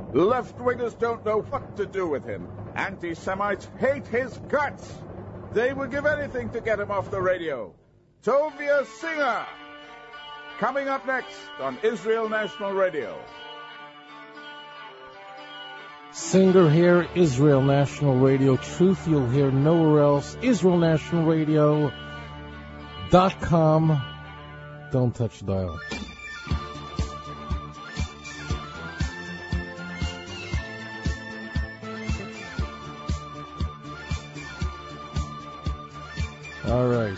Left-wingers don't know what to do with him. Anti-Semites hate his guts. They would give anything to get him off the radio. Tovia Singer, coming up next on Israel National Radio. Singer here, Israel National Radio. Truth you'll hear nowhere else. IsraelNationalRadio.com. Don't touch the dial. All right.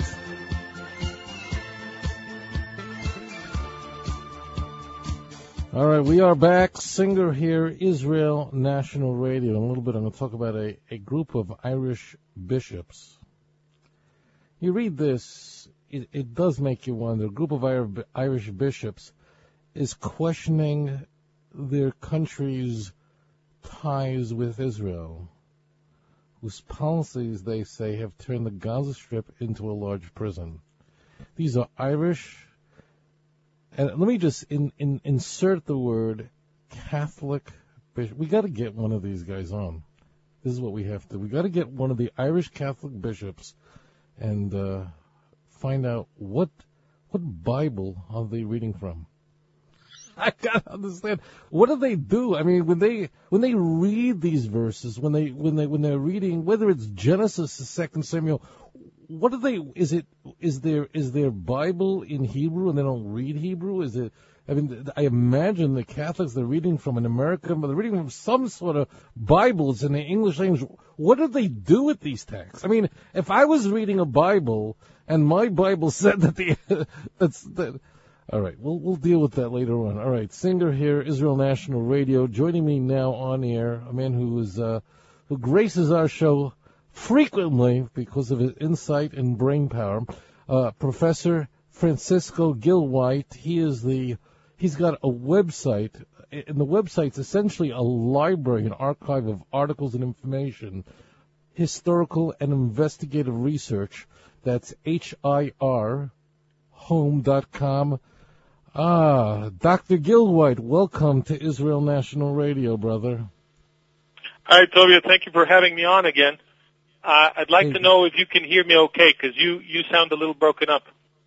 All right, we are back. Singer here, Israel National Radio. In a little bit, I'm going to talk about a group of Irish bishops. You read this, it does make you wonder. A group of Irish bishops is questioning their country's ties with Israel, whose policies, they say, have turned the Gaza Strip into a large prison. These are Irish. And let me just insert the word Catholic bishop. We got to get one of these guys on. This is what we have to. We got to get one of the Irish Catholic bishops and find out what Bible are they reading from. I gotta understand, what do they do? I mean, when they read these verses, when they're reading, whether it's Genesis or 2 Samuel. What do they? Is their Bible in Hebrew and they don't read Hebrew? Is it? I mean, I imagine the Catholics, they're reading from an American, but they're reading from some sort of Bibles in the English language. What do they do with these texts? I mean, if I was reading a Bible and my Bible said that all right, we'll deal with that later on. All right, Singer here, Israel National Radio, joining me now on air, a man who graces our show frequently because of his insight and brain power, Professor Francisco Gil-White. He's got a website, and the website's essentially a library, an archive of articles and information, historical and investigative research. That's HIRhome.com. Dr. Gil-White, welcome to Israel National Radio, brother. Hi, Tovia. Thank you for having me on again. I'd like to know if you can hear me okay, because you sound a little broken up.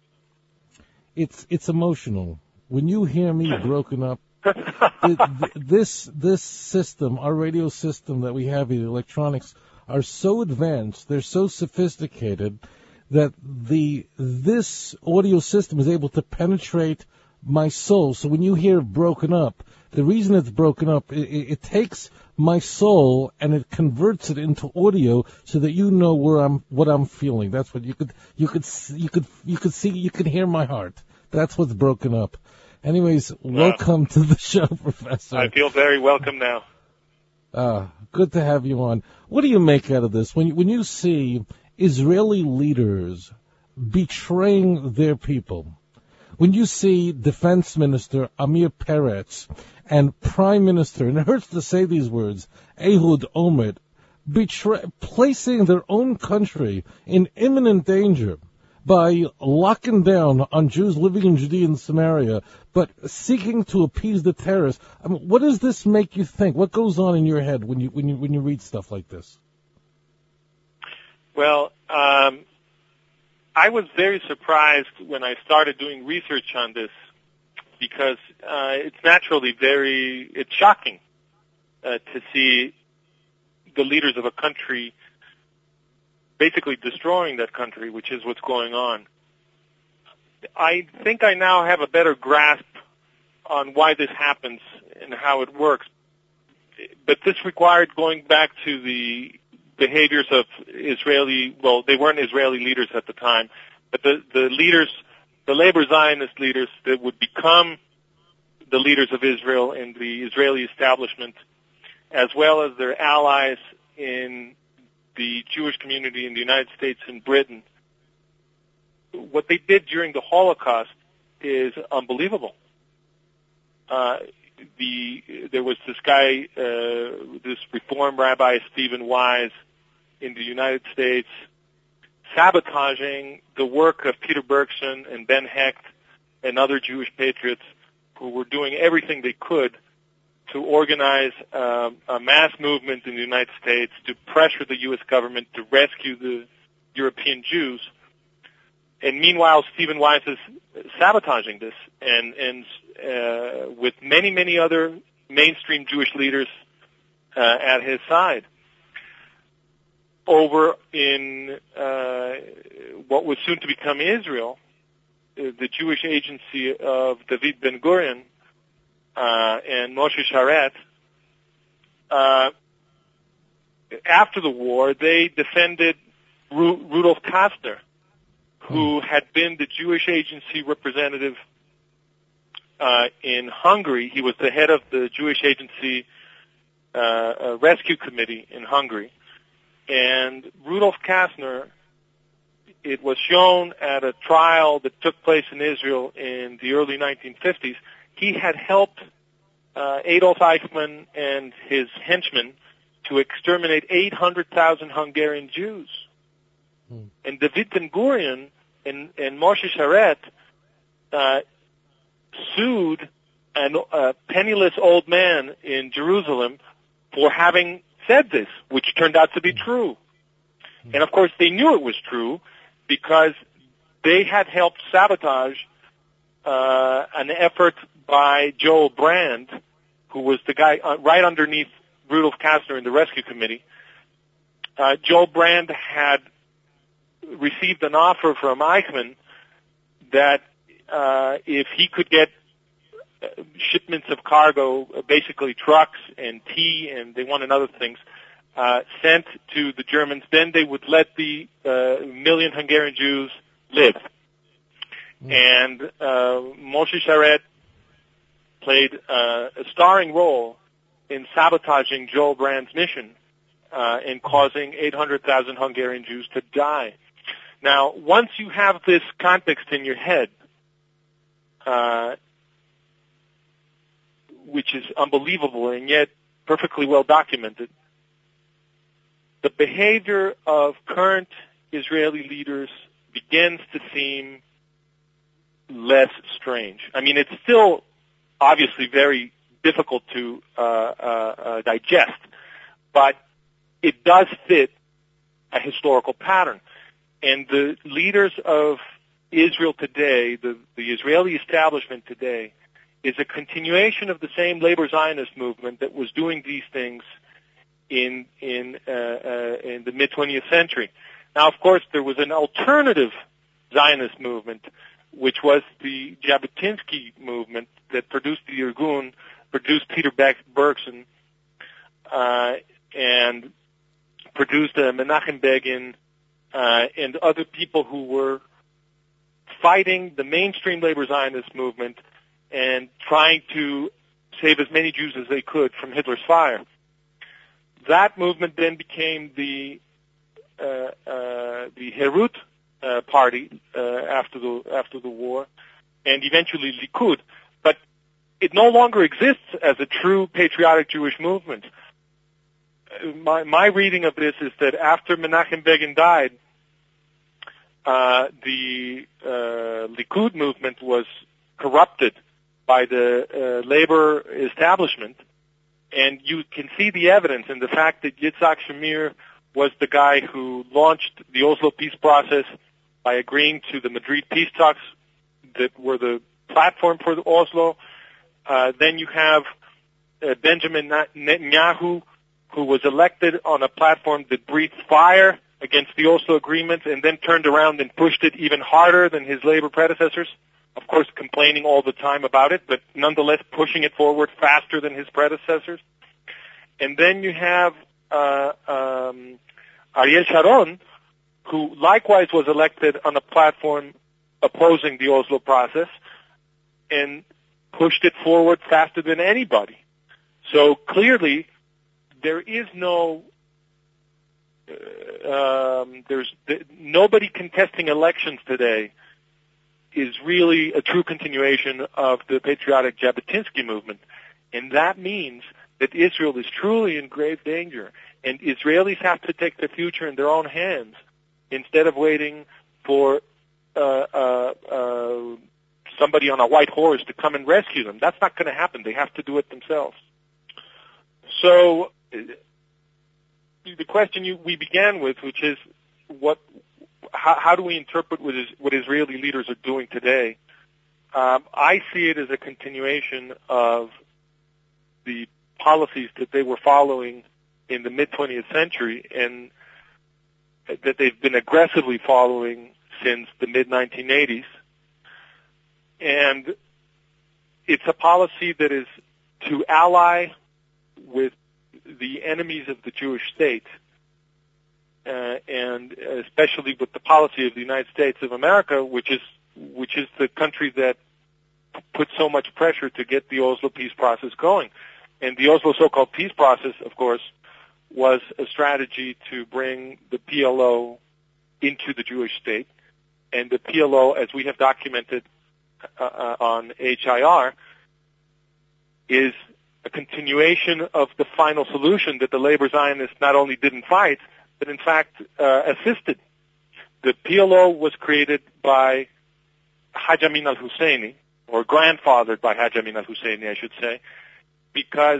It's emotional. When you hear me broken up, this system, our radio system that we have, the electronics, are so advanced, they're so sophisticated, that this audio system is able to penetrate my soul. So when you hear broken up, the reason it's broken up, it takes my soul and it converts it into audio so that you know what I'm feeling. That's what you could see, you can hear my heart. That's what's broken up. Anyways, welcome to the show, Professor. I feel very welcome now. Good to have you on. What do you make out of this when you see Israeli leaders betraying their people? When you see Defense Minister Amir Peretz and Prime Minister, and it hurts to say these words, Ehud Olmert, placing their own country in imminent danger by locking down on Jews living in Judea and Samaria, but seeking to appease the terrorists. I mean, what does this make you think? What goes on in your head when you read stuff like this? Well, I was very surprised when I started doing research on this, because it's naturally it's shocking to see the leaders of a country basically destroying that country, which is what's going on. I think I now have a better grasp on why this happens and how it works, but this required going back to the behaviors of they weren't Israeli leaders at the time, but the leaders, the labor Zionist leaders that would become the leaders of Israel and the Israeli establishment, as well as their allies in the Jewish community in the United States and Britain. What they did during the Holocaust is unbelievable. There was this guy, this Reform Rabbi Stephen Wise in the United States, sabotaging the work of Peter Bergson and Ben Hecht and other Jewish patriots who were doing everything they could to organize a mass movement in the United States to pressure the U.S. government to rescue the European Jews. And meanwhile, Stephen Wise is sabotaging this, and with many, many other mainstream Jewish leaders at his side. Over in what was soon to become Israel, the Jewish agency of David Ben-Gurion and Moshe Sharet, after the war, they defended Rudolf Kastner, who had been the Jewish agency representative in Hungary. He was the head of the Jewish agency rescue committee in Hungary. And Rudolf Kastner, it was shown at a trial that took place in Israel in the early 1950s, he had helped Adolf Eichmann and his henchmen to exterminate 800,000 Hungarian Jews. And David Ben-Gurion and Moshe Sharet sued a penniless old man in Jerusalem for having said this, which turned out to be true. And of course they knew it was true because they had helped sabotage an effort by Joel Brand, who was the guy right underneath Rudolf Kastner in the rescue committee. Joel Brand had received an offer from Eichmann that if he could get shipments of cargo, basically trucks and tea, and they wanted other things, sent to the Germans, then they would let the million Hungarian Jews live. And Moshe Sharet played a starring role in sabotaging Joel Brand's mission and causing 800,000 Hungarian Jews to die. Now, once you have this context in your head, which is unbelievable and yet perfectly well documented, the behavior of current Israeli leaders begins to seem less strange. I mean, it's still obviously very difficult to digest, but it does fit a historical pattern. And the leaders of Israel today, the Israeli establishment today, is a continuation of the same labor Zionist movement that was doing these things in the mid-20th century. Now, of course, there was an alternative Zionist movement, which was the Jabotinsky movement that produced the Irgun, produced Peter Bergson, and produced Menachem Begin, and other people who were fighting the mainstream labor Zionist movement and trying to save as many Jews as they could from Hitler's fire. That movement then became the Herut party after the war, and eventually Likud. But it no longer exists as a true patriotic Jewish movement. My reading of this is that after Menachem Begin died, the Likud movement was corrupted by the labor establishment, and you can see the evidence in the fact that Yitzhak Shamir was the guy who launched the Oslo peace process by agreeing to the Madrid peace talks that were the platform for the Oslo. Then you have Benjamin Netanyahu, who was elected on a platform that breathed fire against the Oslo agreement and then turned around and pushed it even harder than his labor predecessors, of course complaining all the time about it, but nonetheless pushing it forward faster than his predecessors. And then you have Ariel Sharon, who likewise was elected on a platform opposing the Oslo process and pushed it forward faster than anybody. So clearly, there is nobody contesting elections today is really a true continuation of the patriotic Jabotinsky movement. And that means that Israel is truly in grave danger. And Israelis have to take their future in their own hands instead of waiting for somebody on a white horse to come and rescue them. That's not going to happen. They have to do it themselves. So the question we began with, which is how do we interpret what Israeli leaders are doing today? I see it as a continuation of the policies that they were following in the mid-20th century and that they've been aggressively following since the mid-1980s. And it's a policy that is to ally with the enemies of the Jewish state, and especially with the policy of the United States of America, which is the country that put so much pressure to get the Oslo peace process going. And the Oslo so-called peace process, of course, was a strategy to bring the PLO into the Jewish state. And the PLO, as we have documented on HIR, is a continuation of the final solution that the labor Zionists not only didn't fight, but in fact assisted. The PLO was created by Haj Amin al-Husseini, or grandfathered by Haj Amin al-Husseini, I should say, because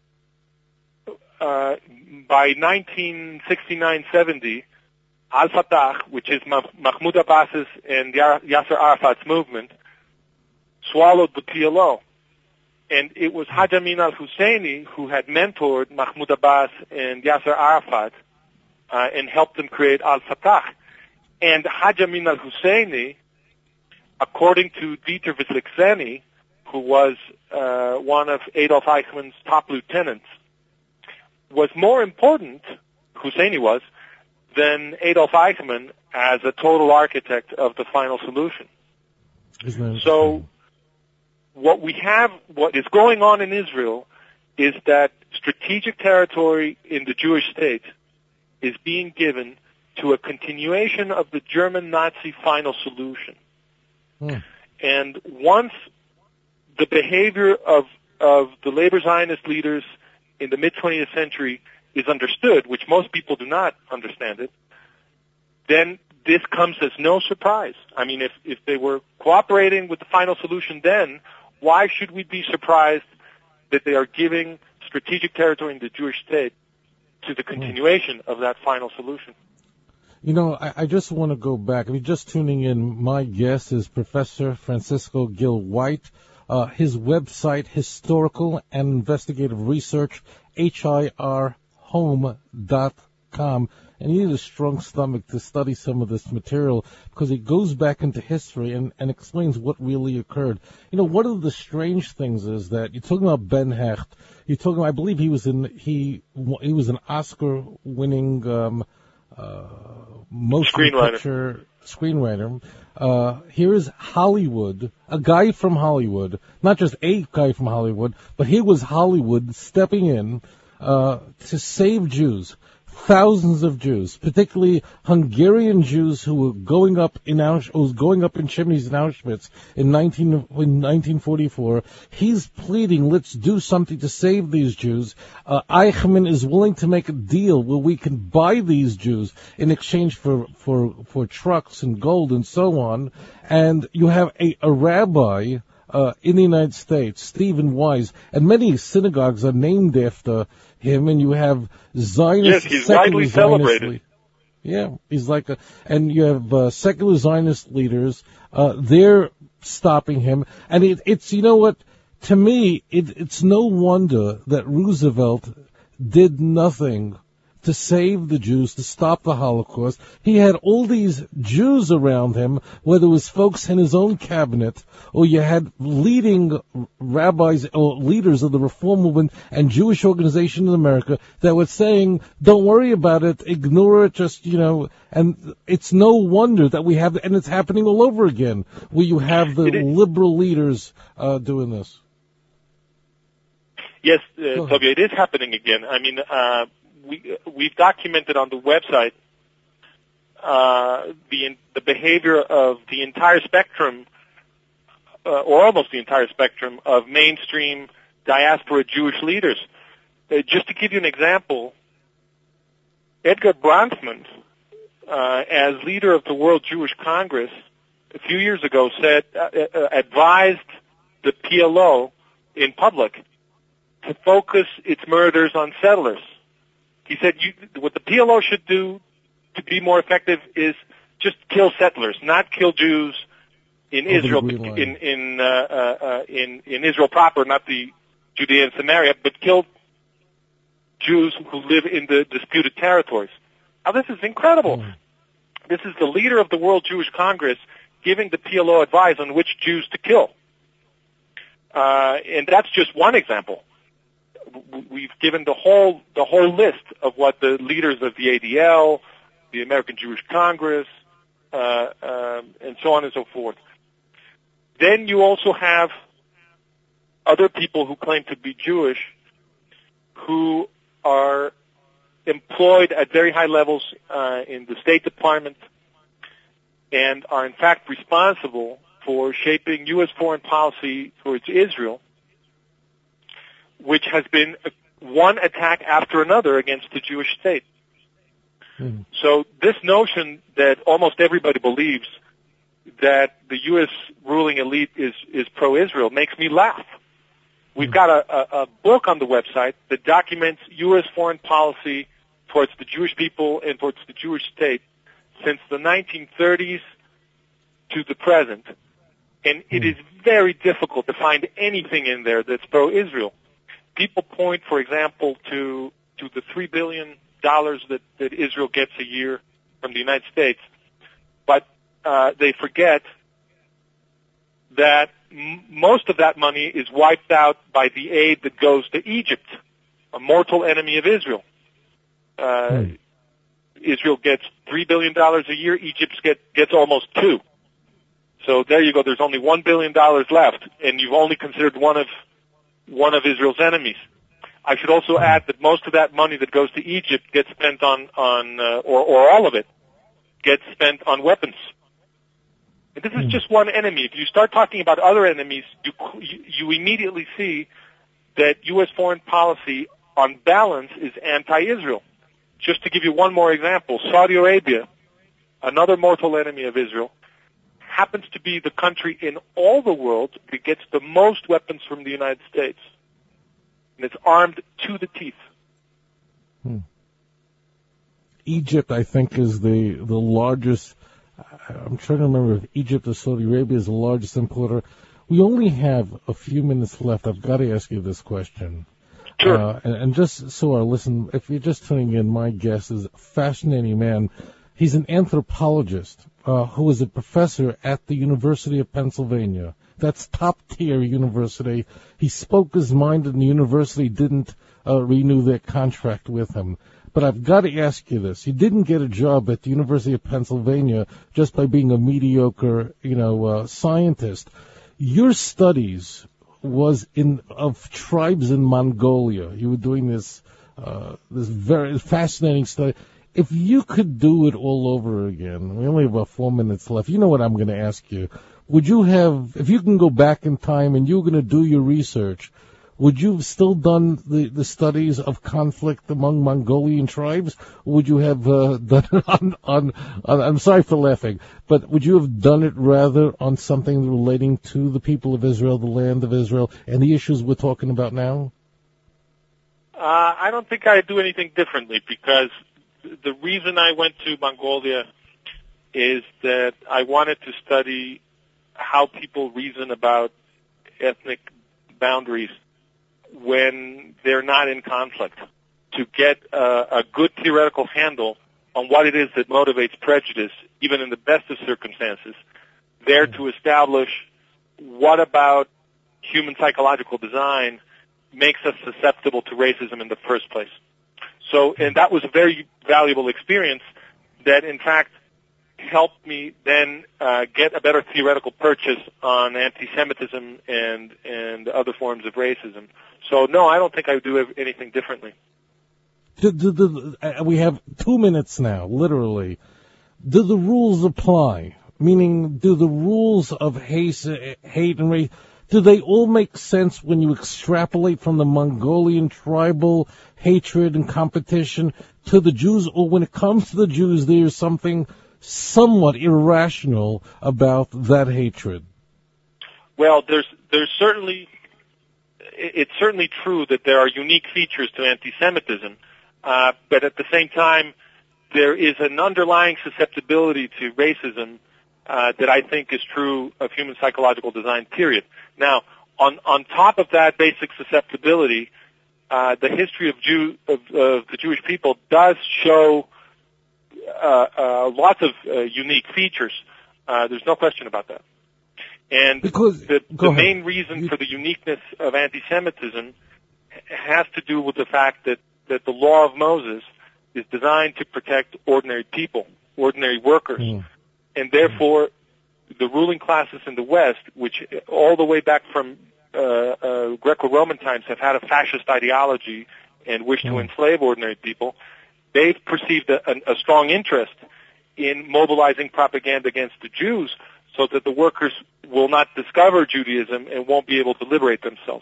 by 1969-70, Al-Fatah, which is Mahmoud Abbas's and Yasser Arafat's movement, swallowed the PLO. And it was Haj Amin al-Husseini who had mentored Mahmoud Abbas and Yasser Arafat and helped them create Al-Fatah. And Haj Amin al-Husseini, according to Dieter Wisliczeny, who was one of Adolf Eichmann's top lieutenants, was more important, Husseini was, than Adolf Eichmann as a total architect of the final solution. So what is going on in Israel is that strategic territory in the Jewish state is being given to a continuation of the German Nazi final solution. And once the behavior of the labor Zionist leaders in the mid-20th century is understood, which most people do not understand it, then this comes as no surprise. I mean, if they were cooperating with the final solution then, why should we be surprised that they are giving strategic territory in the Jewish state to the continuation of that final solution? You know, I just want to go back. If you're just tuning in, my guest is Professor Francisco Gil White. His website, Historical and Investigative Research, HIRHome.com. And you need a strong stomach to study some of this material because it goes back into history and explains what really occurred. You know, one of the strange things is that you're talking about Ben Hecht. You're talking, I believe he was an Oscar-winning motion picture screenwriter. Here is Hollywood, a guy from Hollywood, not just a guy from Hollywood, but he was Hollywood stepping in to save Jews. Thousands of Jews, particularly Hungarian Jews who were going up in chimneys in Auschwitz in 1944. He's pleading, let's do something to save these Jews. Eichmann is willing to make a deal where we can buy these Jews in exchange for trucks and gold and so on. And you have a rabbi in the United States, Stephen Wise, and many synagogues are named after him, and you have Zionist, yes, he's widely celebrated. Yeah, he's and you have secular Zionist leaders. They're stopping him, and it's you know what? To me, it's no wonder that Roosevelt did nothing to save the Jews, to stop the Holocaust. He had all these Jews around him, whether it was folks in his own cabinet, or you had leading rabbis or leaders of the Reform movement and Jewish organization in America that were saying, don't worry about it, ignore it, just, and it's no wonder that we have, and it's happening all over again, where you have the liberal leaders doing this. Yes, Toby, it is happening again. I mean, we've documented on the website the behavior of the entire spectrum, or almost the entire spectrum, of mainstream diaspora Jewish leaders. Just to give you an example, Edgar Bronfman, as leader of the World Jewish Congress, a few years ago advised the PLO in public to focus its murders on settlers. He said what the PLO should do to be more effective is just kill settlers, not kill Jews in Israel, in Israel proper, not the Judea and Samaria, but kill Jews who live in the disputed territories. Now, this is incredible. This is the leader of the World Jewish Congress giving the PLO advice on which Jews to kill. And that's just one example. We've given the whole list of what the leaders of the ADL, the American Jewish Congress, and so on and so forth. Then you also have other people who claim to be Jewish who are employed at very high levels in the State Department and are in fact responsible for shaping U.S. foreign policy towards Israel, which has been one attack after another against the Jewish state. Mm-hmm. So this notion that almost everybody believes that the U.S. ruling elite is pro-Israel makes me laugh. We've got a book on the website that documents U.S. foreign policy towards the Jewish people and towards the Jewish state since the 1930s to the present. And it is very difficult to find anything in there that's pro-Israel. People point, for example, to the $3 billion that Israel gets a year from the United States. But they forget that most of that money is wiped out by the aid that goes to Egypt, a mortal enemy of Israel. Israel gets $3 billion a year. Egypt gets almost $2 billion. So there you go. There's only $1 billion left, and you've only considered one of Israel's enemies. I should also add that most of that money that goes to Egypt gets spent on or all of it gets spent on weapons. And this is just one enemy. If you start talking about other enemies, you immediately see that U.S. foreign policy, on balance, is anti-Israel. Just to give you one more example, Saudi Arabia, another mortal enemy of Israel, happens to be the country in all the world that gets the most weapons from the United States. And it's armed to the teeth. Egypt, I think, is the largest. I'm trying to remember if Egypt or Saudi Arabia is the largest importer. We only have a few minutes left. I've got to ask you this question. Sure. And just so I listen, if you're just tuning in, my guest is a fascinating man. He's an anthropologist who is a professor at the University of Pennsylvania. That's top-tier university. He spoke his mind, and the university didn't renew their contract with him. But I've got to ask you this. He didn't get a job at the University of Pennsylvania just by being a mediocre, scientist. Your studies was of tribes in Mongolia. You were doing this very fascinating study. If you could do it all over again, we only have about 4 minutes left. You know what I'm going to ask you. Would you have, if you can go back in time and you're going to do your research, would you have still done the studies of conflict among Mongolian tribes? Or would you have done it on, I'm sorry for laughing, but would you have done it rather on something relating to the people of Israel, the land of Israel, and the issues we're talking about now? I don't think I'd do anything differently, because the reason I went to Mongolia is that I wanted to study how people reason about ethnic boundaries when they're not in conflict, to get a good theoretical handle on what it is that motivates prejudice, even in the best of circumstances, there to establish what about human psychological design makes us susceptible to racism in the first place. So, and that was a very valuable experience that, in fact, helped me then get a better theoretical purchase on anti-Semitism and other forms of racism. So, no, I don't think I would do anything differently. We have 2 minutes now, literally. Do the rules apply? Meaning, do the rules of hate and race, do they all make sense when you extrapolate from the Mongolian tribal hatred and competition to the Jews? Or when it comes to the Jews, there's something somewhat irrational about that hatred? Well, there's certainly it's certainly true that there are unique features to anti-Semitism, but at the same time, there is an underlying susceptibility to racism that I think is true of human psychological design, period. Now, on top of that basic susceptibility, the history of the Jewish people does show lots of unique features. There's no question about that. And the main reason for the uniqueness of anti-Semitism has to do with the fact that the law of Moses is designed to protect ordinary people, ordinary workers. And therefore, the ruling classes in the West, which all the way back from Greco-Roman times have had a fascist ideology and wish to enslave ordinary people, they've perceived a strong interest in mobilizing propaganda against the Jews so that the workers will not discover Judaism and won't be able to liberate themselves.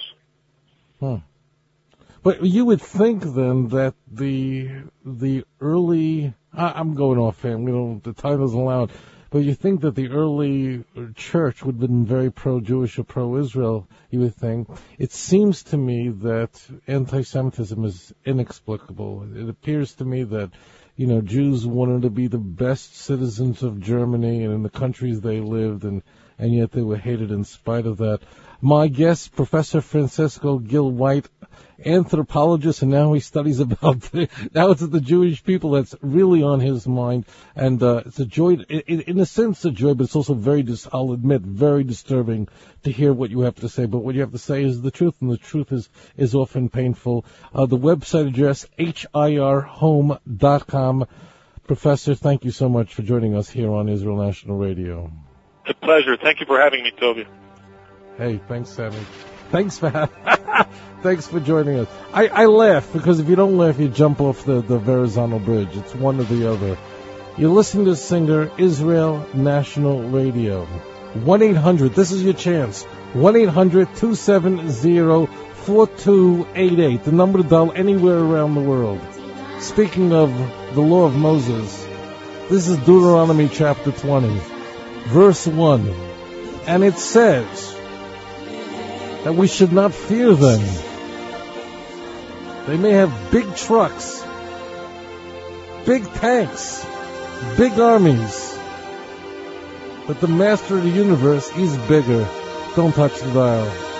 But you would think then that the early, I'm going off here, the time doesn't allow it, but you think that the early church would have been very pro-Jewish or pro-Israel, you would think. It seems to me that anti-Semitism is inexplicable. It appears to me that, Jews wanted to be the best citizens of Germany and in the countries they lived, and yet they were hated in spite of that. My guest, Professor Francisco Gil White, anthropologist, and now he studies about now it's the Jewish people that's really on his mind, and it's a joy, in a sense a joy, but it's also I'll admit, very disturbing to hear what you have to say, but what you have to say is the truth, and the truth is often painful. The website address, hirhome.com. Professor, thank you so much for joining us here on Israel National Radio. It's a pleasure. Thank you for having me, Toby. Hey, thanks, Sammy. Thanks for joining us. I laugh because if you don't laugh, you jump off the Verrazano Bridge. It's one or the other. You're listening to Singer, Israel National Radio. 1-800, this is your chance. 1-800-270-4288. The number to dial anywhere around the world. Speaking of the law of Moses, this is Deuteronomy chapter 20, verse 1. And it says that we should not fear them. They may have big trucks, big tanks, big armies, but the master of the universe, he's bigger. Don't touch the dial.